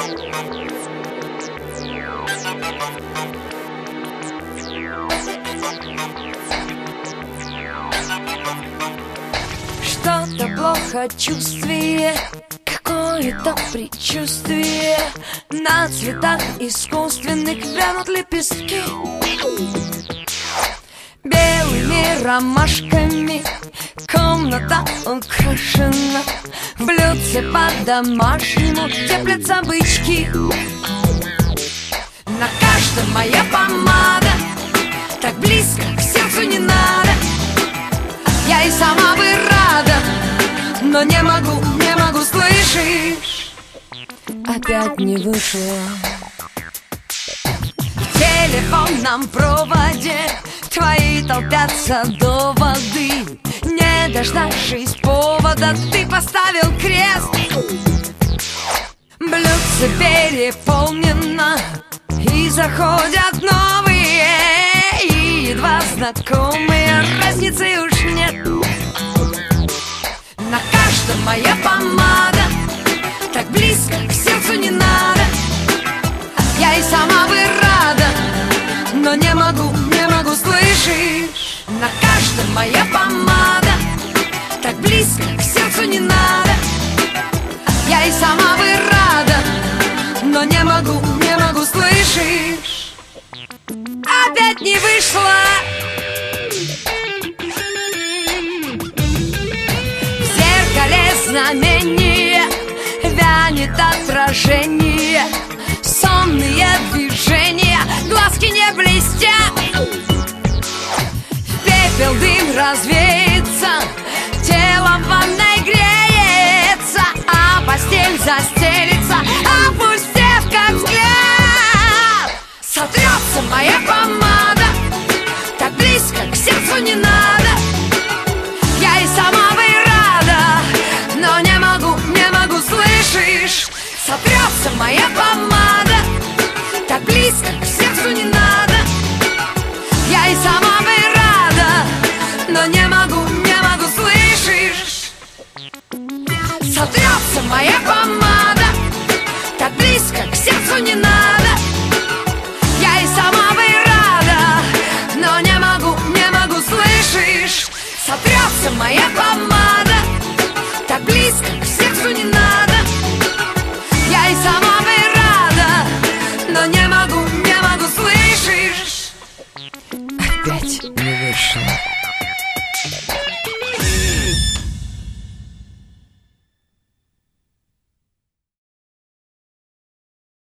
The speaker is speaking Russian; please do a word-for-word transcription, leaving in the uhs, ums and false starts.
Что-то плохо чувствие, какое-то предчувствие. На цветах искусственных вянут лепестки. Белыми ромашками комната украшена. В блюдце по-домашнему теплятся бычки. На каждом моя помада, так близко к сердцу не надо. Я и сама бы рада, но не могу, не могу, слышишь? Опять не вышло. В телефонном проводе твои толпятся доводы. Не дождавшись повода, ты поставил крест. Блюдце переполнено, и заходят новые, и едва знакомые, разницы уж нет. На каждом моя помада, так близко к сердцу не надо. Я и сама бы рада, но не могу, не могу, слышишь? На каждом моя помада, так близко к сердцу не надо. Я и сама бы рада, но не могу, не могу, слышишь? Опять не вышло. В зеркале знамение вянет отражение. Сонные движения, глазки не блестят. Пепел, дым развеется, тело в ванной греется, а постель застелится, опустев как взгляд. Сотрется моя помада, так близко к сердцу не надо. Я и сама бы рада, но не могу, не могу, слышишь? Сотрется моя помада, так близко к сердцу не надо. Я и сама бы рада, но не могу, не могу, слышишь? Сотрется моя помада, так близко к сердцу не надо. Я и сама бы рада, но не могу, не могу, слышишь? Сотрется моя помада.